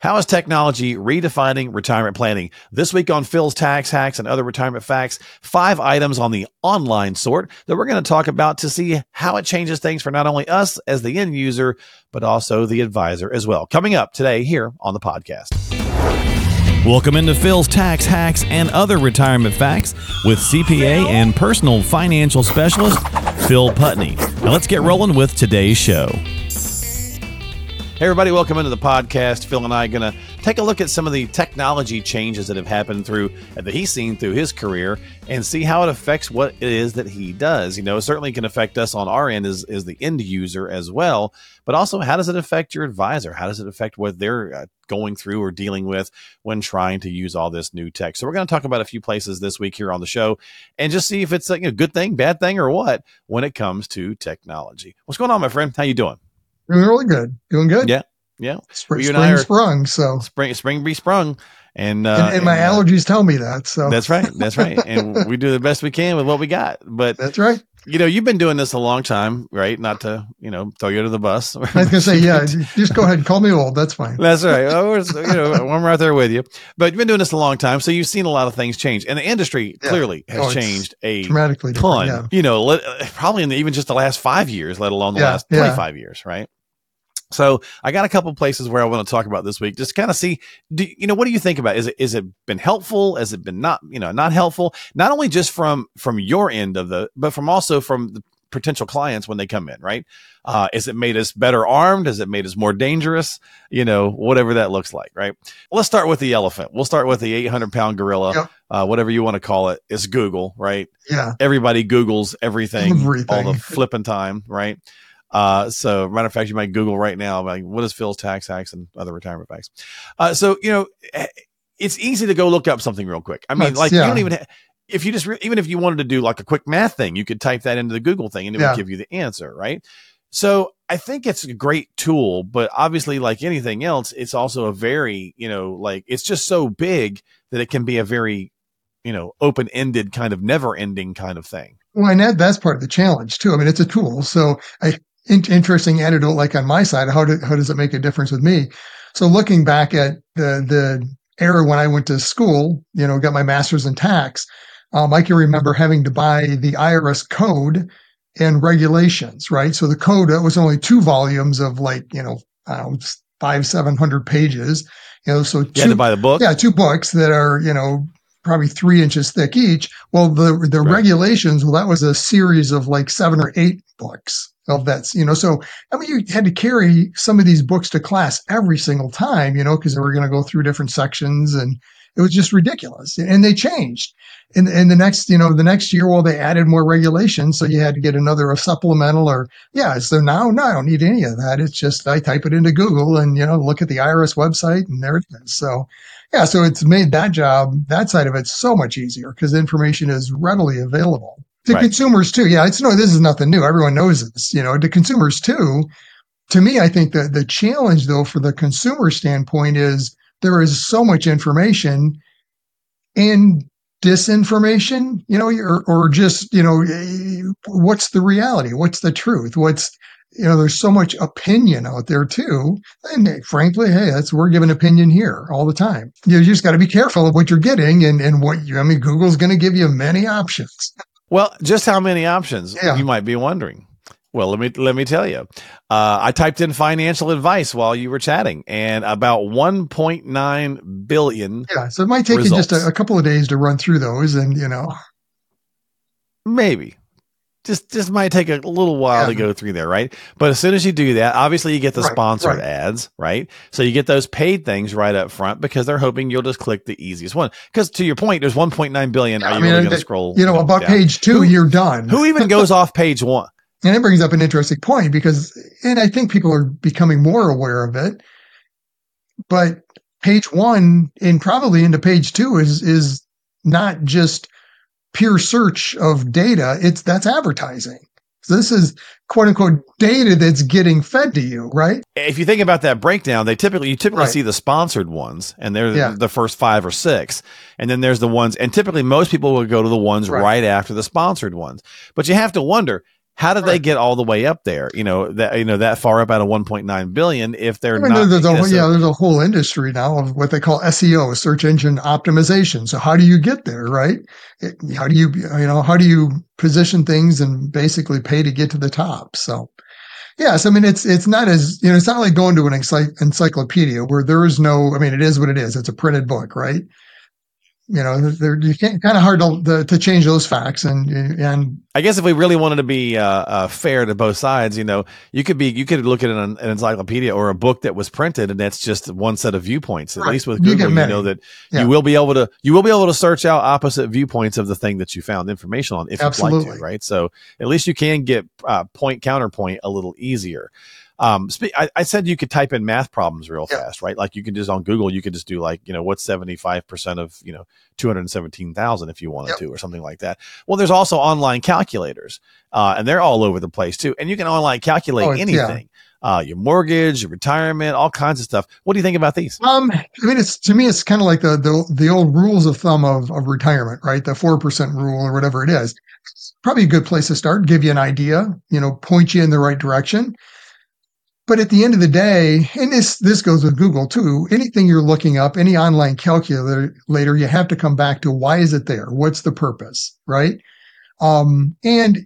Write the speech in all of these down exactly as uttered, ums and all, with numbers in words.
How is technology redefining retirement planning? This week on Phil's Tax Hacks and Other Retirement Facts, five items on the online sort that we're going to talk about to see how it changes things for not only us as the end user, but also the advisor as well. Coming up today here on the podcast. Welcome into Phil's Tax Hacks and Other Retirement Facts with C P A and personal financial specialist, Phil Putney. Now let's get rolling with today's show. Hey everybody, welcome into the podcast. Phil and I are going to take a look at some of the technology changes that have happened through that he's seen through his career and see how it affects what it is that he does. You know, it certainly can affect us on our end as, as the end user as well, but also how does it affect your advisor? How does it affect what they're uh, going through or dealing with when trying to use all this new tech? So we're going to talk about a few places this week here on the show and just see if it's a you know, good thing, bad thing, or what when it comes to technology. What's going on, my friend? How you doing? Doing really good. Doing good. Yeah. Yeah. Spring, well, spring sprung. So spring, spring be sprung. And, uh, and, and my and, allergies uh, tell me that. So that's right. That's right. And we do the best we can with what we got. But that's right. You know, you've been doing this a long time, right? Not to, you know, throw you under the bus. I was going to say, yeah, just go ahead and call me old. That's fine. That's right. Oh, we're, you know, I'm right there with you. But you've been doing this a long time. So you've seen a lot of things change. And the industry yeah. clearly has oh, changed a dramatically ton, yeah. you know, let, probably in the, even just the last five years, let alone the yeah. last twenty-five yeah. years, right? So I got a couple places where I want to talk about this week, just kind of see, do, you know, what do you think about it? Is it, is it been helpful? Has it been not, you know, not helpful? Not only just from, from your end of the, but from also from the potential clients when they come in, right? Uh, is it made us better armed? Has it made us more dangerous? You know, whatever that looks like, right? Let's start with the elephant. We'll start with the eight hundred pound gorilla, yep. uh, whatever you want to call it. It's Google, right? Yeah. Everybody Googles everything, everything. all the flipping time, right? Uh, so matter of fact, you might Google right now, like, what is Phil's Tax Hacks and Other Retirement Facts? Uh, so, you know, it's easy to go look up something real quick. I mean, That's, like yeah. you don't even, ha- if you just, re- even if you wanted to do like a quick math thing, you could type that into the Google thing and it yeah. would give you the answer. Right. So I think it's a great tool, but obviously like anything else, it's also a very, you know, like it's just so big that it can be a very, you know, open-ended kind of never ending kind of thing. Well, and that, that's part of the challenge too. I mean, it's a tool. So I, In- interesting anecdote, like on my side, how do, how does it make a difference with me? So looking back at the the era when I went to school, you know, got my master's in tax, um, I can remember having to buy the I R S code and regulations, right? So the code, that was only two volumes of like, you know, I don't know, five, seven hundred pages, you know, so two, you had to buy the book? Yeah, two books that are, you know, probably three inches thick each. Well, the the right. regulations, well, that was a series of like seven or eight books of that, you know, so, I mean, you had to carry some of these books to class every single time, you know, because they were going to go through different sections and it was just ridiculous. And they changed. In, in the next, you know, the next year, well, they added more regulations. So you had to get another a supplemental or, yeah. So now, no, I don't need any of that. It's just, I type it into Google and, you know, look at the I R S website and there it is. So, yeah, so it's made that job, that side of it so much easier because information is readily available. To right. consumers too. Yeah, it's no, this is nothing new. Everyone knows this, you know, to consumers too. To me, I think that the challenge though, for the consumer standpoint is there is so much information and disinformation, you know, or, or just, you know, what's the reality? What's the truth? What's, you know, there's so much opinion out there too. And frankly, hey, that's, we're giving opinion here all the time. You just got to be careful of what you're getting and, and what you, I mean, Google's going to give you many options. Well, just how many options yeah. you might be wondering. Well, let me, let me tell you, uh, I typed in financial advice while you were chatting and about one point nine billion. Yeah. So it might take results. you just a, a couple of days to run through those and, you know, maybe. Just, just might take a little while yeah. to go through there, right? But as soon as you do that, obviously you get the right, sponsored right. ads, right? So you get those paid things right up front because they're hoping you'll just click the easiest one. Because to your point, there's one point nine billion. Yeah, Are you I mean, really going to scroll? You know, about down? page two, who, you're done. Who even goes off page one? And it brings up an interesting point because, and I think people are becoming more aware of it, but page one and probably into page two is, is not just pure search of data. It's that's advertising. So this is quote unquote data that's getting fed to you, right? If you think about that breakdown, they typically, you typically right. see the sponsored ones and they're yeah. the first five or six. And then there's the ones, and typically most people will go to the ones right, right after the sponsored ones. But you have to wonder, how did they Right. get all the way up there? You know, that, you know, that far up out of one point nine billion if they're I mean, not. there's a you know, whole, so- yeah, there's a whole industry now of what they call S E O, search engine optimization. So how do you get there, right? It- how do you, you know, how do you position things and basically pay to get to the top? So, yes, I mean, it's it's not as, you know, it's not like going to an ency- encyclopedia where there is no, I mean, it is what it is. It's a printed book, right? You know, there you can't, kind of hard to the, to change those facts, and and I guess if we really wanted to be uh, uh, fair to both sides, you know, you could be you could look at an, an encyclopedia or a book that was printed, and that's just one set of viewpoints. At right, least with you Google, get you many. know that Yeah, you will be able to you will be able to search out opposite viewpoints of the thing that you found information on if you'd like to, absolutely. right? So at least you can get uh, point counterpoint a little easier. Um, spe- I, I said you could type in math problems real Yeah. fast, right? Like you can just on Google, you could just do like, you know, what's seventy-five percent of, you know, two hundred seventeen thousand if you wanted Yep. to, or something like that. Well, there's also online calculators, uh, and they're all over the place too. And you can online calculate Oh, it's- yeah. anything, uh, your mortgage, your retirement, all kinds of stuff. What do you think about these? Um, I mean, it's to me, it's kind of like the, the the old rules of thumb of, of retirement, right? The four percent rule or whatever it is. It's probably a good place to start, give you an idea, you know, point you in the right direction. But at the end of the day, and this this goes with Google too, anything you're looking up, any online calculator, later, you have to come back to why is it there? What's the purpose, right? Um, and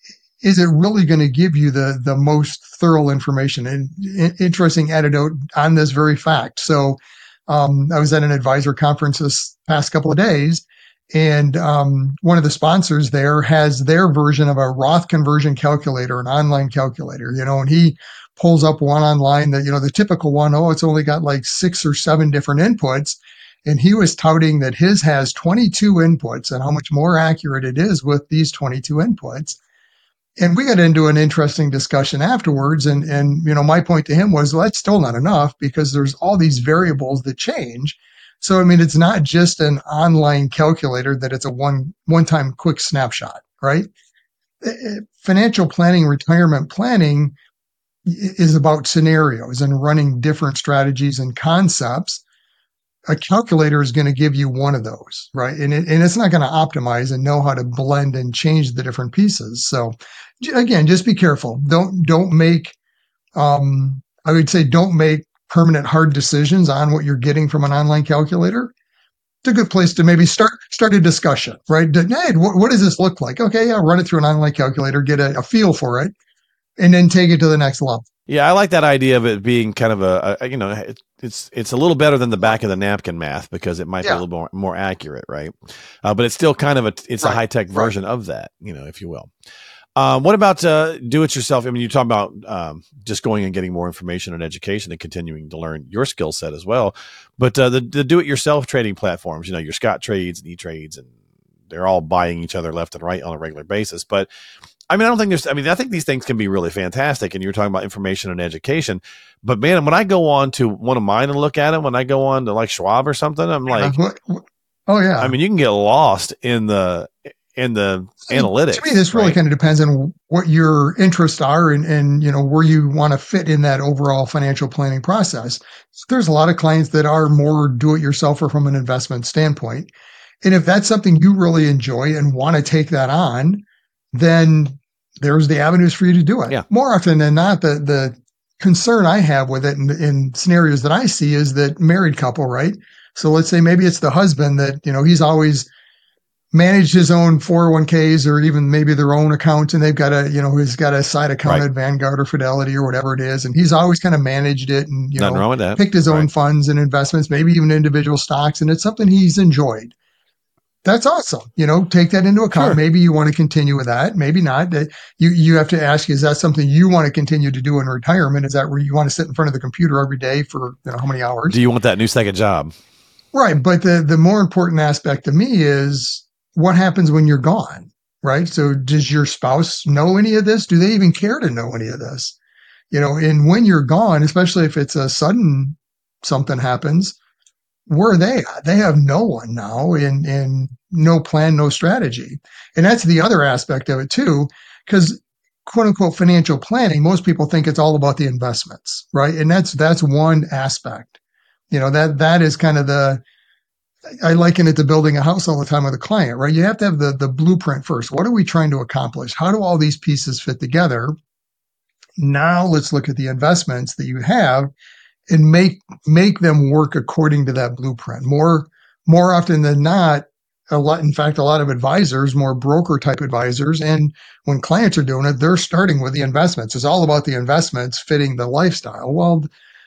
is it really going to give you the the most thorough information? And i- interesting anecdote on this very fact. So, um, I was at an advisor conference this past couple of days, and um, one of the sponsors there has their version of a Roth conversion calculator, an online calculator, you know, and he pulls up one online that, you know, the typical one, oh, it's only got like six or seven different inputs. And he was touting that his has twenty-two inputs and how much more accurate it is with these twenty-two inputs. And we got into an interesting discussion afterwards. And, and, you know, my point to him was, well, that's still not enough because there's all these variables that change. So, I mean, it's not just an online calculator that it's a one, one time quick snapshot, right? Eh, eh, Financial planning, retirement planning is about scenarios and running different strategies and concepts. A calculator is going to give you one of those, right? And, it, and it's not going to optimize and know how to blend and change the different pieces. So again, just be careful. Don't, don't make, um, I would say don't make permanent hard decisions on what you're getting from an online calculator. It's a good place to maybe start, start a discussion, right? Hey, what, what does this look like? Okay. Yeah. Run it through an online calculator, get a, a feel for it, and then take it to the next level. Yeah, I like that idea of it being kind of a, a you know, it, it's it's a little better than the back of the napkin math because it might be Yeah. a little more more accurate, right? Uh, but it's still kind of a it's a Right, high tech right. version of that, you know, if you will. Um, what about uh, do it yourself? I mean, you talk about um, just going and getting more information and education and continuing to learn your skill set as well. But uh, the the do it yourself trading platforms, you know, your Scott Trades and E Trades, and they're all buying each other left and right on a regular basis. But I mean, I don't think there's, I mean, I think these things can be really fantastic. And you're talking about information and education. But man, when I go on to one of mine and look at it, when I go on to like Schwab or something, I'm like, Uh, what- what- oh yeah. I mean, you can get lost in the, in the I mean, analytics. To me, this really right? kind of depends on what your interests are and, and you know where you want to fit in that overall financial planning process. So there's a lot of clients that are more do-it-yourselfer from an investment standpoint, and if that's something you really enjoy and want to take that on, then there's the avenues for you to do it. Yeah. More often than not, the the concern I have with it in, in scenarios that I see is that married couple, right? So let's say maybe it's the husband that, you know, he's always managed his own four oh one k's or even maybe their own accounts, and they've got a, you know, he's got a side account Right. at Vanguard or Fidelity or whatever it is. And he's always kind of managed it and, you Nothing know, wrong with that. picked his own Right. funds and investments, maybe even individual stocks. And it's something he's enjoyed. That's awesome. You know, take that into account. Sure. Maybe you want to continue with that. Maybe not. That you, you have to ask, is that something you want to continue to do in retirement? Is that where you want to sit in front of the computer every day for, you know, how many hours? Do you want that new second job? Right. But the, the more important aspect to me is what happens when you're gone, right? So does your spouse know any of this? Do they even care to know any of this? You know, and when you're gone, especially if it's a sudden something happens, where are they at? They have no one now and, and no plan, no strategy. And that's the other aspect of it too, because quote unquote financial planning, most people think it's all about the investments, right? And that's, that's one aspect, you know, that, that is kind of the, I liken it to building a house all the time with a client, right? You have to have the, the blueprint first. What are we trying to accomplish? How do all these pieces fit together? Now let's look at the investments that you have and make make them work according to that blueprint. More more often than not, a lot, in fact, a lot of advisors, more broker type advisors, and when clients are doing it, they're starting with the investments. It's all about the investments fitting the lifestyle. Well,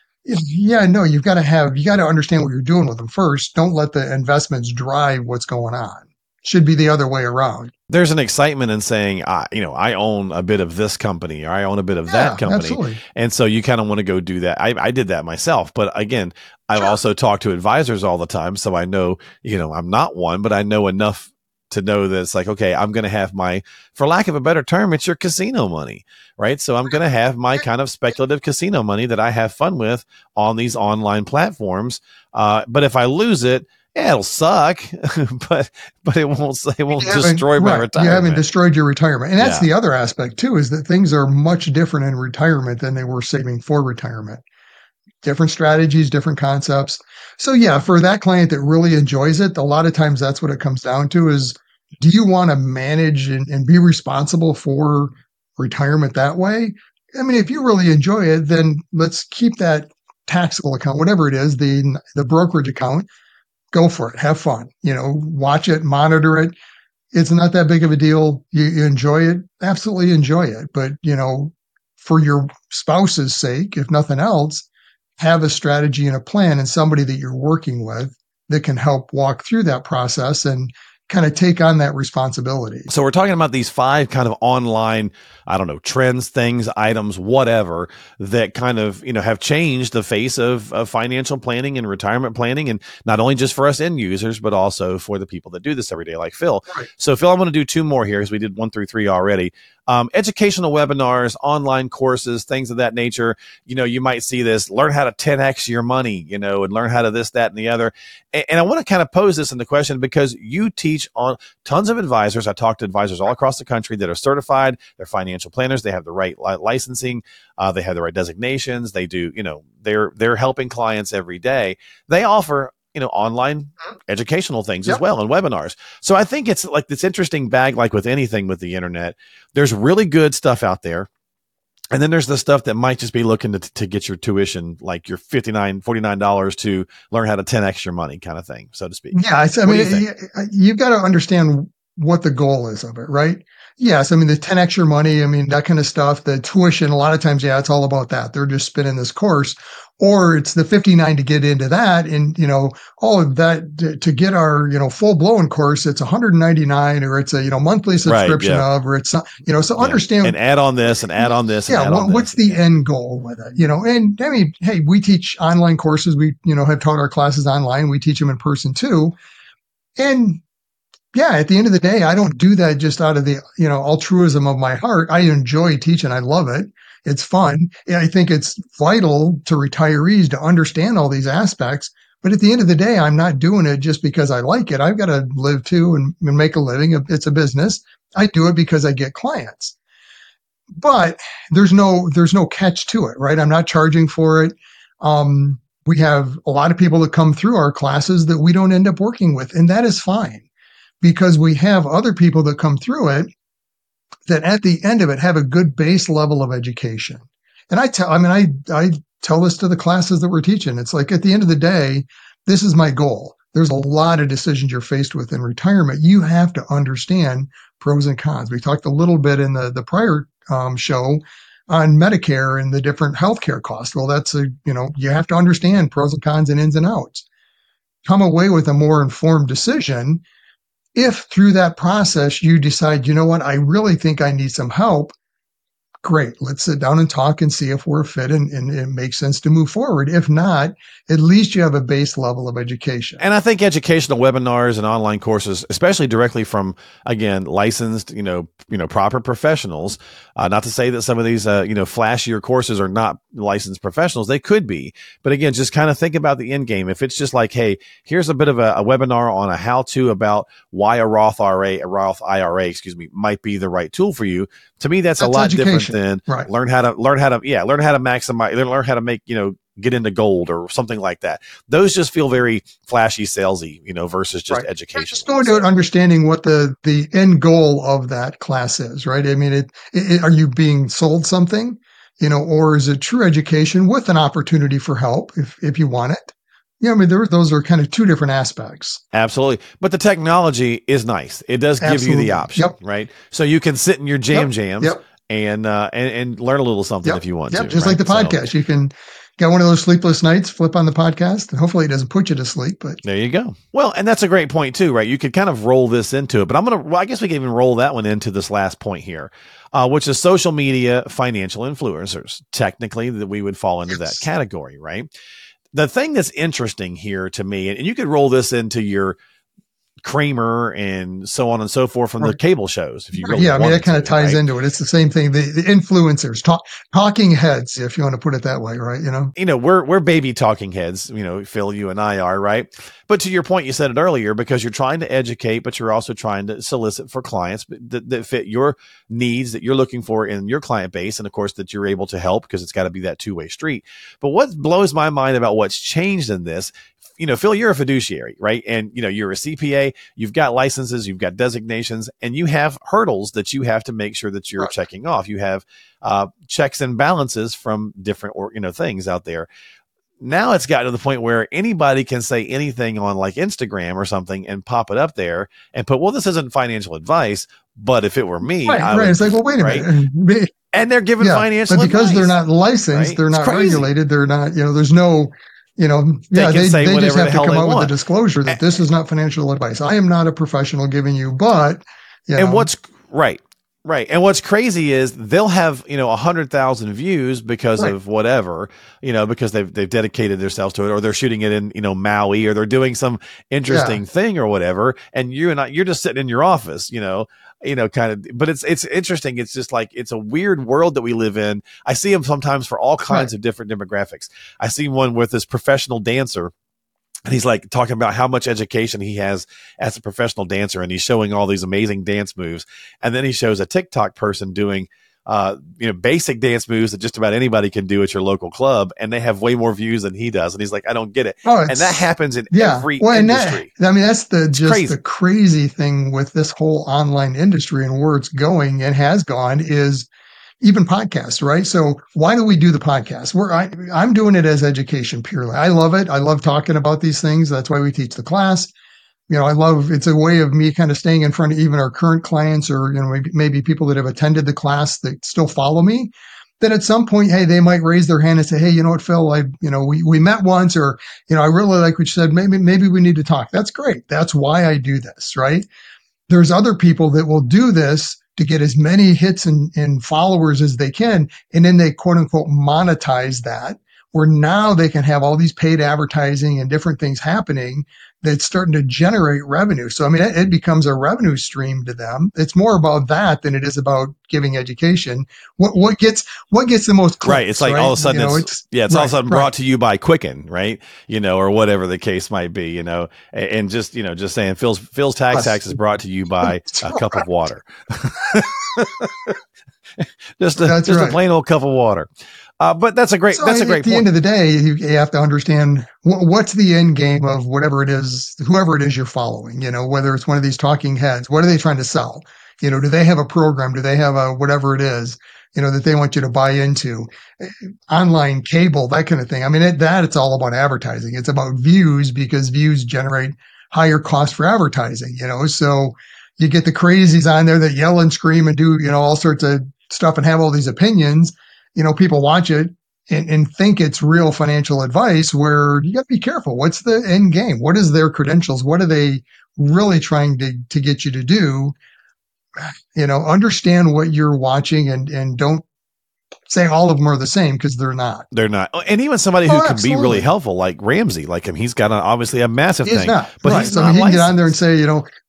yeah, no, you've got to have, you got to understand what you're doing with them first. Don't let the investments drive what's going on. Should be the other way around. There's an excitement in saying, uh, you know, I own a bit of this company or I own a bit of Yeah, that company. absolutely. And so you kind of want to go do that. I, I did that myself. But again, I've Sure. also talked to advisors all the time. So I know, you know, I'm not one, but I know enough to know that it's like, okay, I'm going to have my, for lack of a better term, it's your casino money, right? So I'm going to have my kind of speculative casino money that I have fun with on these online platforms. Uh, but if I lose it, yeah, it'll suck, but but it won't it won't You haven't- destroy my right, retirement. You haven't destroyed your retirement. And that's Yeah. the other aspect too, is that things are much different in retirement than they were saving for retirement. Different strategies, different concepts. So yeah, for that client that really enjoys it, a lot of times that's what it comes down to is, do you want to manage and, and be responsible for retirement that way? I mean, if you really enjoy it, then let's keep that taxable account, whatever it is, the the brokerage account. Go for it. Have fun. You know, watch it, monitor it. It's not that big of a deal. You, you enjoy it, absolutely enjoy it. But, you know, for your spouse's sake, if nothing else, have a strategy and a plan and somebody that you're working with that can help walk through that process and kind of take on that responsibility. So we're talking about these five kind of online, I don't know, trends, things, items, whatever, that kind of, you know, have changed the face of, of financial planning and retirement planning. And not only just for us end users, but also for the people that do this every day, like Phil. Right. So Phil, I'm going to do two more here because we did one through three already. Um, educational webinars, online courses, things of that nature. You know, you might see this, learn how to ten X your money, you know, and learn how to this, that, and the other. And, and I want to kind of pose this in the question because you teach on tons of advisors. I talk to advisors all across the country that are certified. They're financial planners. They have the right li- licensing. Uh, they have the right designations. They do, you know, they're, they're helping clients every day. They offer, you know, online educational things Yep. as well and webinars. So I think it's like this interesting bag, like with anything with the internet, there's really good stuff out there. And then there's the stuff that might just be looking to, to get your tuition, like your fifty-nine dollars, forty-nine dollars to learn how to ten X your money kind of thing, so to speak. Yeah, I, I What do mean, you think? you, you've got to understand what the goal is of it, right? Yes, I mean, the ten X your money, I mean, that kind of stuff, the tuition, a lot of times, yeah, it's all about that. They're just spinning this course. Or it's the fifty-nine to get into that. And, you know, all of that to, to get our, you know, full blown course, it's one hundred ninety-nine or it's a, you know, monthly subscription yeah. of, or it's, you know, so Yeah. understand. And add on this and add on this. And Yeah, add what, on what's this. the end goal with it? You know, and I mean, hey, we teach online courses. We, you know, have taught our classes online. We teach them in person too. And yeah, at the end of the day, I don't do that just out of the, you know, altruism of my heart. I enjoy teaching. I love it. It's fun. I think it's vital to retirees to understand all these aspects. But at the end of the day, I'm not doing it just because I like it. I've got to live too and, and make a living. It's a business. I do it because I get clients. But there's no there's no catch to it, right? I'm not charging for it. Um, we have a lot of people that come through our classes that we don't end up working with, and that is fine because we have other people that come through it that at the end of it have a good base level of education. And I tell, I mean, I, I tell this to the classes that we're teaching. It's like, at the end of the day, this is my goal. There's a lot of decisions you're faced with in retirement. You have to understand pros and cons. We talked a little bit in the, the prior um, show on Medicare and the different healthcare costs. Well, that's a, you know, you have to understand pros and cons and ins and outs. Come away with a more informed decision. If through that process you decide, you know what, I really think I need some help, great. Let's sit down and talk and see if we're fit and, and it makes sense to move forward. If not, at least you have a base level of education. And I think educational webinars and online courses, especially directly from, again, licensed, you know, you know, proper professionals, uh, not to say that some of these, uh, you know, flashier courses are not licensed professionals. They could be. But again, just kind of think about the end game. If it's just like, hey, here's a bit of a, a webinar on a how-to about why a Roth I R A, a Roth I R A, excuse me, might be the right tool for you. To me, that's, that's a lot education. different than right. learn how to learn how to, yeah, learn how to maximize, learn how to make, you know, get into gold or something like that. Those just feel very flashy, salesy, you know, versus just right. education. Just going to understanding what the, the end goal of that class is, right? I mean, it, it, are you being sold something, you know, or is it true education with an opportunity for help if, if you want it? Yeah, I mean, there, those are kind of two different aspects. Absolutely. But the technology is nice. It does give Absolutely. you the option, Yep. right? So you can sit in your jam Yep. jams Yep. and, uh, and, and learn a little something Yep. if you want yep. to. Just right? like the podcast. So, you can get one of those sleepless nights, flip on the podcast, and hopefully it doesn't put you to sleep. But there you go. Well, and that's a great point too, right? You could kind of roll this into it, but I'm going to, well, I guess we can even roll that one into this last point here, uh, which is social media financial influencers. Technically, that we would fall into yes. that category, right? The thing that's interesting here to me, and you could roll this into your Kramer and so on and so forth from right. the cable shows. If you really yeah, I mean, that kind of to, ties right? into it. It's the same thing. The, the influencers, talk, talking heads, if you want to put it that way, right? You know, you know, we're, we're baby talking heads, you know, Phil, you and I are, right? But to your point, you said it earlier, because you're trying to educate, but you're also trying to solicit for clients that, that fit your needs that you're looking for in your client base. And of course that you're able to help, because it's got to be that two-way street. But what blows my mind about what's changed in this, you know, Phil, you're a fiduciary, right? And, you know, you're a C P A, you've got licenses, you've got designations, and you have hurdles that you have to make sure that you're right. checking off. You have uh, checks and balances from different, or, you know, things out there. Now it's gotten to the point where anybody can say anything on like Instagram or something and pop it up there and put, well, this isn't financial advice, but if it were me, right, I right. would, it's like, well, wait a right? minute. And they're giving yeah, financial but because advice. they're not licensed, right? they're it's not crazy. regulated. They're not, you know, there's no, you know, they yeah, can they, say they just whatever have the to hell come they out want. with a disclosure that this is not financial advice. I am not a professional giving you, but, you know. And what's right, right. And what's crazy is they'll have, you know, a hundred thousand views because right. of whatever, you know, because they've, they've dedicated themselves to it, or they're shooting it in, you know, Maui, or they're doing some interesting yeah. thing or whatever. And you and I, you're just sitting in your office, you know, you know, kind of, but it's, it's interesting. It's just like, it's a weird world that we live in. I see them sometimes for all kinds right. of different demographics. I see one with this professional dancer, and he's like talking about how much education he has as a professional dancer. And he's showing all these amazing dance moves. And then he shows a TikTok person doing, uh, you know, basic dance moves that just about anybody can do at your local club. And they have way more views than he does. And he's like, I don't get it. Oh, and that happens in yeah. every well, industry. That, I mean, that's the, it's just crazy. the crazy thing with this whole online industry and where it's going and has gone is even podcasts, right? So why do we do the podcast? We're, I, I'm doing it as education purely. I love it. I love talking about these things. That's why we teach the class. You know, I love, it's a way of me kind of staying in front of even our current clients, or, you know, maybe, maybe people that have attended the class that still follow me, that at some point, hey, they might raise their hand and say, hey, you know what, Phil, I, you know, we, we met once, or, you know, I really like what you said. Maybe, maybe we need to talk. That's great. That's why I do this, right? There's other people that will do this to get as many hits and, and followers as they can. And then they quote unquote monetize that, where now they can have all these paid advertising and different things happening that's starting to generate revenue. So, I mean, it, it becomes a revenue stream to them. It's more about that than it is about giving education. What, what gets, what gets the most clicks, right. It's like right? all of a sudden, you know, it's, it's, yeah, it's right, all of a sudden right. brought to you by Quicken, right? You know, or whatever the case might be, you know, and, and just, you know, just saying Phil's, Phil's Tax Hacks is brought to you by a cup of water. just a, that's just right. a plain old cup of water. Uh, but that's a great, so that's I, a great At the point. end of the day, you, you have to understand wh- what's the end game of whatever it is, whoever it is you're following, you know, whether it's one of these talking heads, what are they trying to sell? You know, do they have a program? Do they have a, whatever it is, you know, that they want you to buy into? Online cable, that kind of thing. I mean, it, that it's all about advertising. It's about views, because views generate higher cost for advertising, you know, so you get the crazies on there that yell and scream and do, you know, all sorts of stuff and have all these opinions. You know, people watch it and, and think it's real financial advice, where you got to be careful. What's the end game? What is their credentials? What are they really trying to, to get you to do? You know, understand what you're watching, and, and don't say all of them are the same, because they're not. They're not. And even somebody who oh, can absolutely. be really helpvel, like Ramsey, like him, he's got a, obviously a massive he's thing, not, but right. he's so not I mean, he licensed. can get on there and say, you know,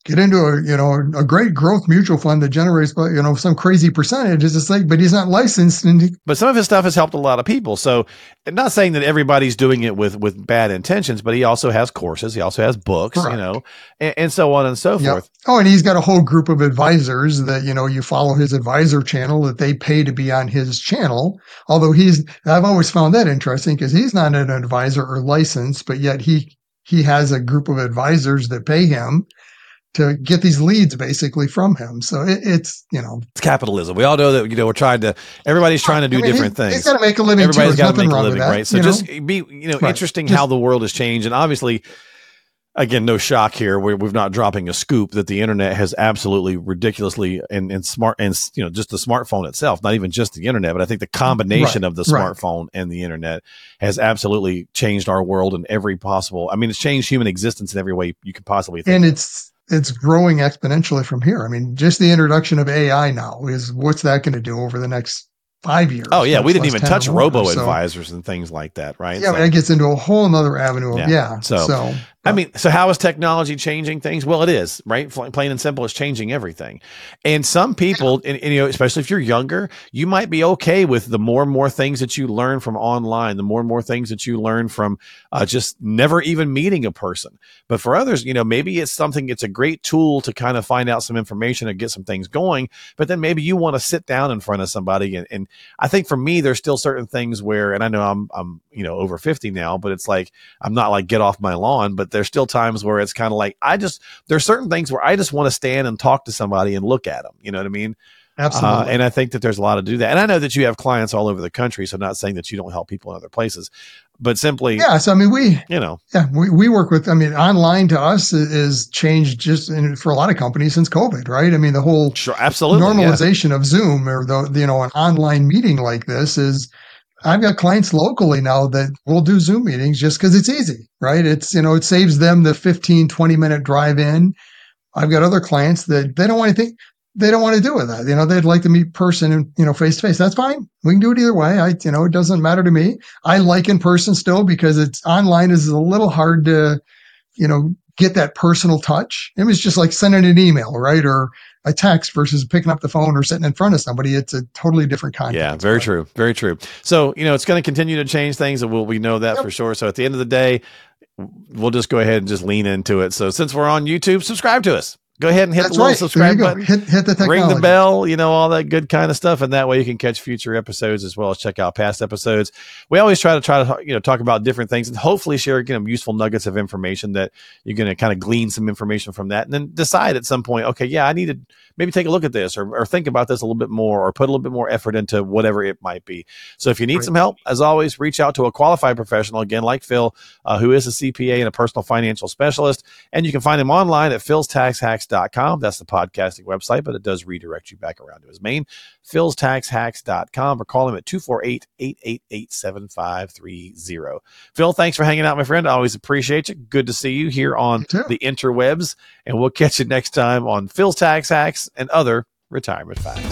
get into a, you know, a great growth mutual fund that generates, you know, some crazy percentage. It's just like, but he's not licensed. And he, but some of his stuff has helped a lot of people. So not saying that everybody's doing it with, with bad intentions, but he also has courses. He also has books, correct. you know, and, and so on and so yep. forth. Oh, and he's got a whole group of advisors that, you know, you follow his advisor channel that they pay to be on his channel. Although he's, I've always found that interesting because he's not an advisor or licensed, but yet he, he has a group of advisors that pay him to get these leads basically from him. So it, it's, you know, it's capitalism. We all know that, you know, we're trying to, everybody's trying to do I mean, different he's, things. He's got to make a living. Everybody's got to make a living, right? So you just know? be, you know, right. interesting just, how the world has changed. And obviously, again, no shock here. We're, we're not dropping a scoop that the internet has absolutely ridiculously and, and smart and, you know, just the smartphone itself, not even just the internet, but I think the combination right, of the smartphone right. and the internet has absolutely changed our world in every possible, I mean, it's changed human existence in every way you could possibly think. And of. it's, it's growing exponentially from here. I mean, just the introduction of A I now is what's that going to do over the next five years? Oh yeah. We didn't even touch robo advisors so, and things like that. Right. Yeah. So, I mean, that gets into a whole nother avenue. Of, yeah. yeah. So, so I mean, so how is technology changing things? Well, it is, right? Plain and simple, it's changing everything. And some people, and, and, you know, especially if you're younger, you might be okay with the more and more things that you learn from online, the more and more things that you learn from uh, just never even meeting a person. But for others, you know, maybe it's something, it's a great tool to kind of find out some information and get some things going. But then maybe you want to sit down in front of somebody. And, and I think for me, there's still certain things where, and I know I'm, I'm, you know, over fifty now, but it's like, I'm not like get off my lawn, but there's still times where it's kind of like, I just, there's certain things where I just want to stand and talk to somebody and look at them. You know what I mean? Absolutely. Uh, and I think that there's a lot to do that. And I know that you have clients all over the country. So I'm not saying that you don't help people in other places, but simply, yeah. So, I mean, we, you know, yeah, we, we work with, I mean, online to us is changed just in, for a lot of companies since COVID, right? I mean, the whole sure, absolutely, normalization yeah. of Zoom or the, you know, an online meeting like this is, I've got clients locally now that will do Zoom meetings just because it's easy, right? It's, you know, it saves them the fifteen, twenty minute drive in. I've got other clients that they don't want to think, they don't want to do with that. You know, they'd like to meet person and, you know, face to face. That's fine. We can do it either way. I, you know, it doesn't matter to me. I like in person still because it's online is a little hard to, you know, get that personal touch. It was just like sending an email, right? Or a text versus picking up the phone or sitting in front of somebody. It's a totally different context. Yeah, very right? true. Very true. So, you know, it's going to continue to change things and we'll, we know that yep. for sure. So at the end of the day, we'll just go ahead and just lean into it. So since we're on YouTube, subscribe to us. Go ahead and hit That's the little right. subscribe button. Hit, hit the technology. Ring the bell, you know, all that good kind of stuff. And that way you can catch future episodes as well as check out past episodes. We always try to try to, you know, talk about different things and hopefully share, you know, useful nuggets of information that you're going to kind of glean some information from that and then decide at some point, okay, yeah, I need to maybe take a look at this or, or think about this a little bit more or put a little bit more effort into whatever it might be. So if you need right. some help, as always, reach out to a qualified professional, again, like Phil, uh, who is a C P A and a personal financial specialist. And you can find him online at phils tax hacks dot com. That's the podcasting website, but it does redirect you back around to his main, phils tax hacks dot com, or call him at two four eight, eight eight eight, seven five three zero. Phil, thanks for hanging out, my friend. I always appreciate you. Good to see you here on the interwebs, and we'll catch you next time on Phil's Tax Hacks and other retirement facts.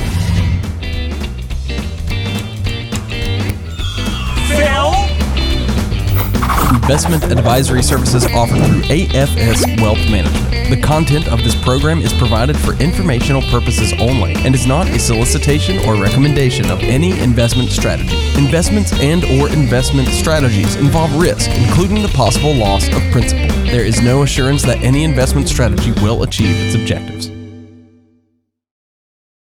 Phil? Investment advisory services offered through A F S Wealth Management. The content of this program is provided for informational purposes only and is not a solicitation or recommendation of any investment strategy. Investments and or investment strategies involve risk, including the possible loss of principal. There is no assurance that any investment strategy will achieve its objectives.